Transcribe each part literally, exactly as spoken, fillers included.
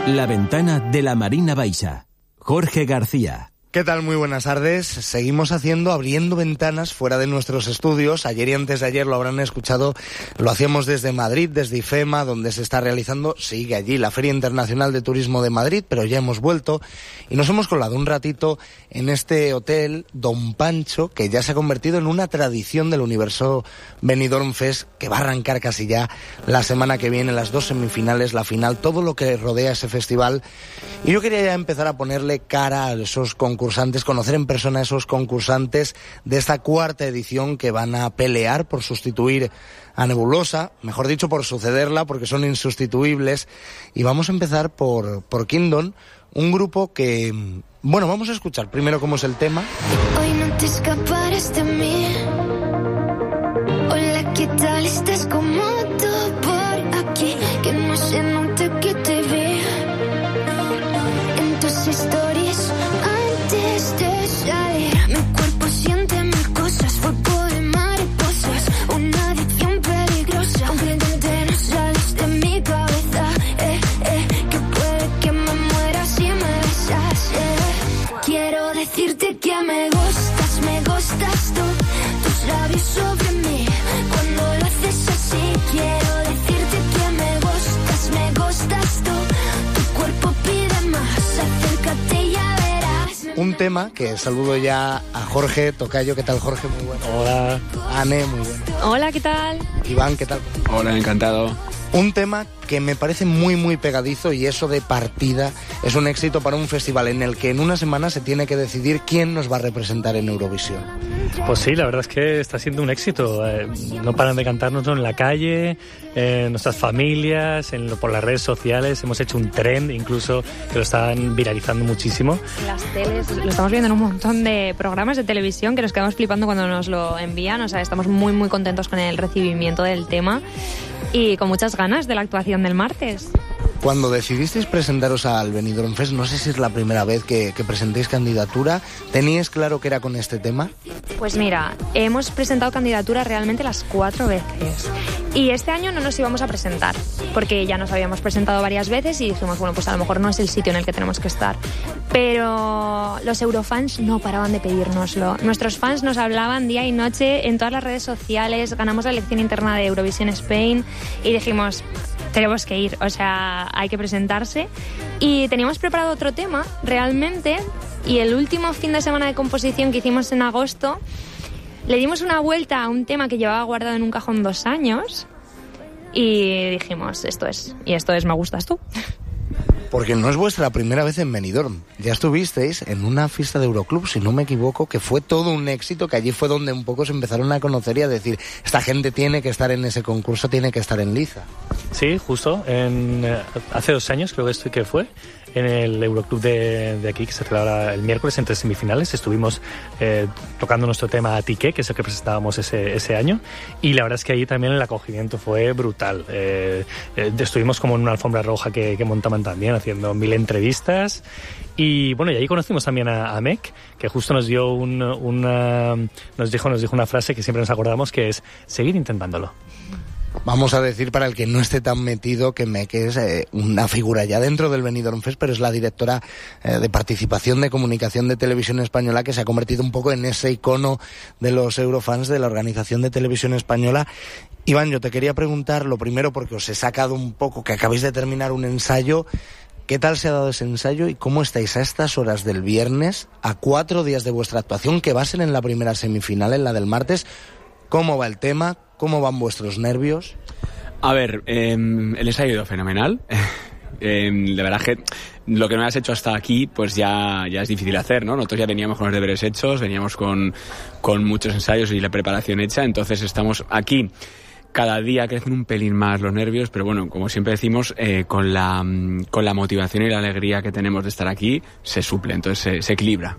La ventana de la Marina Baixa. Jorge García. ¿Qué tal? Muy buenas tardes. Seguimos haciendo, abriendo ventanas fuera de nuestros estudios. Ayer y antes de ayer lo habrán escuchado, lo hacíamos desde Madrid, desde IFEMA, donde se está realizando, sigue allí, la Feria Internacional de Turismo de Madrid, pero ya hemos vuelto y nos hemos colado un ratito en este hotel Don Pancho, que ya se ha convertido en una tradición del universo Benidorm Fest, que va a arrancar casi ya la semana que viene, las dos semifinales, la final, todo lo que rodea ese festival. Y yo quería ya empezar a ponerle cara a esos concursantes, conocer en persona a esos concursantes de esta cuarta edición que van a pelear por sustituir a Nebulosa, mejor dicho, por sucederla, porque son insustituibles. Y vamos a empezar por, por Kingdom, un grupo que... Bueno, vamos a escuchar primero cómo es el tema. Hoy no te escaparás de mí. Hola, ¿qué tal? Estás cómodo por aquí. Que no se note que te vi en tus stories antes de salir. Mi cuerpo siente mil cosas, fuego de mariposas, una adicción peligrosa. Aunque intente no sales de mi cabeza, eh, eh, que puede que me muera si me besas, eh. Quiero decirte que me gustas, me gustas tú, tus labios sobre mí, cuando lo haces así. Quiero decirte que me gustas, me gustas tú, tu cuerpo pide más, acércate y ya verás. Un tema que saludo ya a Jorge Tocayo. ¿Qué tal, Jorge? Muy bueno. Hola. Ane, muy bueno. Hola, ¿qué tal? Iván, ¿qué tal? Hola, encantado. Un tema que me parece muy muy pegadizo, y eso de partida es un éxito para un festival en el que en una semana se tiene que decidir quién nos va a representar en Eurovisión. Pues sí, la verdad es que está siendo un éxito. Eh, no paran de cantarnos en la calle, en nuestras familias, en, por las redes sociales. Hemos hecho un trend incluso que lo están viralizando muchísimo. Las teles, lo estamos viendo en un montón de programas de televisión que nos quedamos flipando cuando nos lo envían. O sea, estamos muy muy contentos con el recibimiento del tema y con muchas ganas de la actuación del martes. Cuando decidisteis presentaros al Benidorm Fest, no sé si es la primera vez que, que presentéis candidatura, ¿teníais claro que era con este tema? Pues mira, hemos presentado candidatura realmente las cuatro veces. Y este año no nos íbamos a presentar, porque ya nos habíamos presentado varias veces y dijimos, bueno, pues a lo mejor no es el sitio en el que tenemos que estar. Pero los eurofans no paraban de pedírnoslo. Nuestros fans nos hablaban día y noche en todas las redes sociales, ganamos la elección interna de Eurovisión Spain y dijimos, tenemos que ir, o sea, hay que presentarse. Y teníamos preparado otro tema, realmente, y el último fin de semana de composición que hicimos en agosto, le dimos una vuelta a un tema que llevaba guardado en un cajón dos años y dijimos, esto es, y esto es Me Gustas Tú. Porque no es vuestra primera vez en Benidorm. Ya estuvisteis en una fiesta de Euroclub, si no me equivoco, que fue todo un éxito, que allí fue donde un poco se empezaron a conocer y a decir, esta gente tiene que estar en ese concurso, tiene que estar en liza. Sí, justo. En, eh, hace dos años creo que, esto, que fue, en el Euroclub de, de aquí, que se celebra el miércoles entre semifinales, estuvimos eh, tocando nuestro tema Tique, que es el que presentábamos ese, ese año, y la verdad es que ahí también el acogimiento fue brutal. Eh, eh, estuvimos como en una alfombra roja que, que montaban también, haciendo mil entrevistas, y bueno, y ahí conocimos también a, a Mec, que justo nos dio un, una, nos dijo, nos dijo una frase que siempre nos acordamos, que es seguir intentándolo. Vamos a decir, para el que no esté tan metido, que Mec es eh, una figura ya dentro del Benidorm Fest, pero es la directora eh, de participación de comunicación de Televisión Española, que se ha convertido un poco en ese icono de los eurofans de la Organización de Televisión Española. Iván, yo te quería preguntar, lo primero, porque os he sacado un poco, que acabáis de terminar un ensayo, ¿qué tal se ha dado ese ensayo y cómo estáis a estas horas del viernes, a cuatro días de vuestra actuación, que va a ser en la primera semifinal, en la del martes? ¿Cómo va el tema? ¿Cómo van vuestros nervios? A ver, eh, el ensayo ha ido fenomenal. eh, de verdad que lo que no has hecho hasta aquí, pues ya, ya es difícil hacer, ¿no? Nosotros ya veníamos con los deberes hechos, veníamos con, con muchos ensayos y la preparación hecha, entonces estamos aquí. Cada día crecen un pelín más los nervios, pero bueno, como siempre decimos, eh, con la, con la motivación y la alegría que tenemos de estar aquí, se suple, entonces se, se equilibra.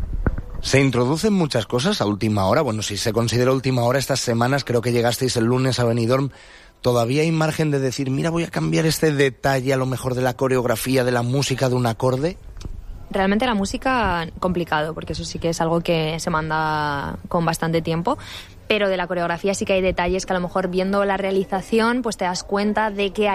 Se introducen muchas cosas a última hora. Bueno, si se considera última hora, estas semanas, creo que llegasteis el lunes a Benidorm, ¿todavía hay margen de decir, mira, voy a cambiar este detalle a lo mejor de la coreografía, de la música, de un acorde? Realmente la música, complicado, porque eso sí que es algo que se manda con bastante tiempo, pero de la coreografía sí que hay detalles que a lo mejor viendo la realización pues te das cuenta de que hay